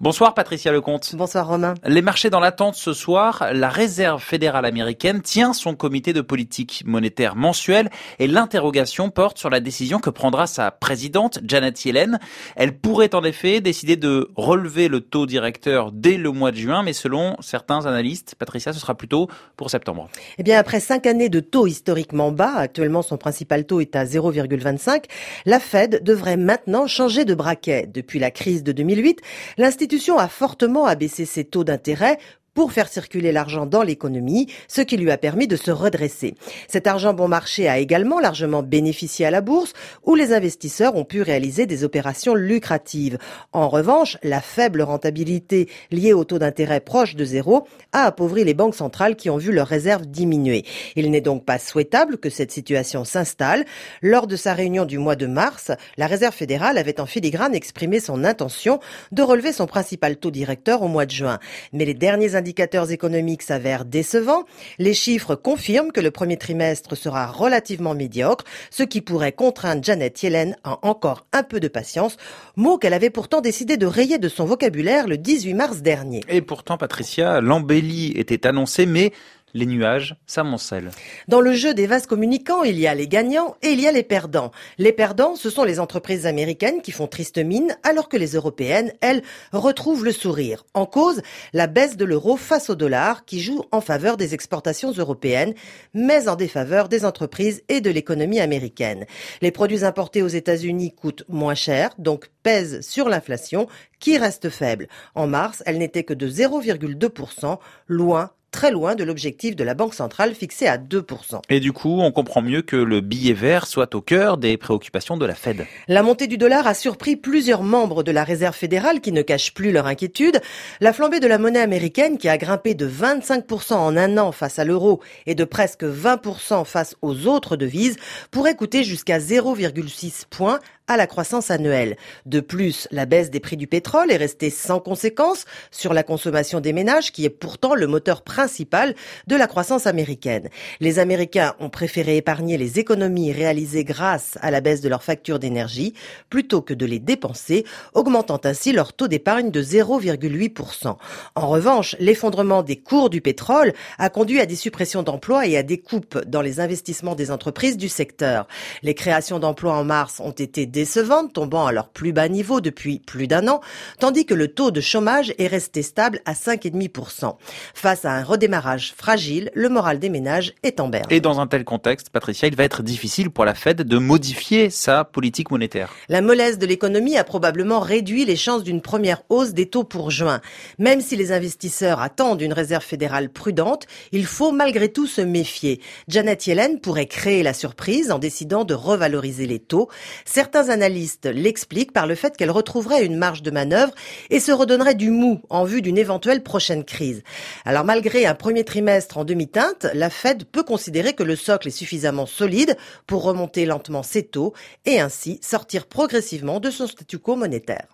Bonsoir Patricia Lecomte. Bonsoir Romain. Les marchés dans l'attente ce soir, la Réserve fédérale américaine tient son comité de politique monétaire mensuel et l'interrogation porte sur la décision que prendra sa présidente Janet Yellen. Elle pourrait en effet décider de relever le taux directeur dès le mois de juin, mais selon certains analystes, Patricia, ce sera plutôt pour septembre. Eh bien, après 5 années de taux historiquement bas, actuellement son principal taux est à 0,25, la Fed devrait maintenant changer de braquet. Depuis la crise de 2008, l'institution a fortement abaissé ses taux d'intérêt pour faire circuler l'argent dans l'économie, ce qui lui a permis de se redresser. Cet argent bon marché a également largement bénéficié à la bourse, où les investisseurs ont pu réaliser des opérations lucratives. En revanche, la faible rentabilité liée au taux d'intérêt proche de zéro a appauvri les banques centrales qui ont vu leurs réserves diminuer. Il n'est donc pas souhaitable que cette situation s'installe. Lors de sa réunion du mois de mars, la Réserve fédérale avait en filigrane exprimé son intention de relever son principal taux directeur au mois de juin. Mais les derniers indicateurs économiques s'avèrent décevants. Les chiffres confirment que le premier trimestre sera relativement médiocre, ce qui pourrait contraindre Janet Yellen à encore un peu de patience, mot qu'elle avait pourtant décidé de rayer de son vocabulaire le 18 mars dernier. Et pourtant, Patricia, l'embellie était annoncée, mais les nuages s'amoncellent. Dans le jeu des vases communicants, il y a les gagnants et il y a les perdants. Les perdants, ce sont les entreprises américaines qui font triste mine, alors que les européennes, elles, retrouvent le sourire. En cause, la baisse de l'euro face au dollar, qui joue en faveur des exportations européennes, mais en défaveur des entreprises et de l'économie américaine. Les produits importés aux États-Unis coûtent moins cher, donc pèsent sur l'inflation, qui reste faible. En mars, elle n'était que de 0,2%, très loin de l'objectif de la Banque centrale fixé à 2%. Et du coup, on comprend mieux que le billet vert soit au cœur des préoccupations de la Fed. La montée du dollar a surpris plusieurs membres de la Réserve fédérale qui ne cachent plus leur inquiétude. La flambée de la monnaie américaine qui a grimpé de 25% en un an face à l'euro et de presque 20% face aux autres devises pourrait coûter jusqu'à 0,6 points à la croissance annuelle. De plus, la baisse des prix du pétrole est restée sans conséquence sur la consommation des ménages qui est pourtant le moteur principal de la croissance américaine. Les Américains ont préféré épargner les économies réalisées grâce à la baisse de leurs factures d'énergie plutôt que de les dépenser, augmentant ainsi leur taux d'épargne de 0,8%. En revanche, l'effondrement des cours du pétrole a conduit à des suppressions d'emplois et à des coupes dans les investissements des entreprises du secteur. Les créations d'emplois en mars ont été décevantes, tombant à leur plus bas niveau depuis plus d'un an, tandis que le taux de chômage est resté stable à 5,5%. Face à un redémarrage fragile, le moral des ménages est en berne. Et dans un tel contexte, Patricia, il va être difficile pour la Fed de modifier sa politique monétaire. La mollesse de l'économie a probablement réduit les chances d'une première hausse des taux pour juin. Même si les investisseurs attendent une réserve fédérale prudente, il faut malgré tout se méfier. Janet Yellen pourrait créer la surprise en décidant de revaloriser les taux. Certains analystes l'expliquent par le fait qu'elle retrouverait une marge de manœuvre et se redonnerait du mou en vue d'une éventuelle prochaine crise. Alors malgré un premier trimestre en demi-teinte, la Fed peut considérer que le socle est suffisamment solide pour remonter lentement ses taux et ainsi sortir progressivement de son statu quo monétaire.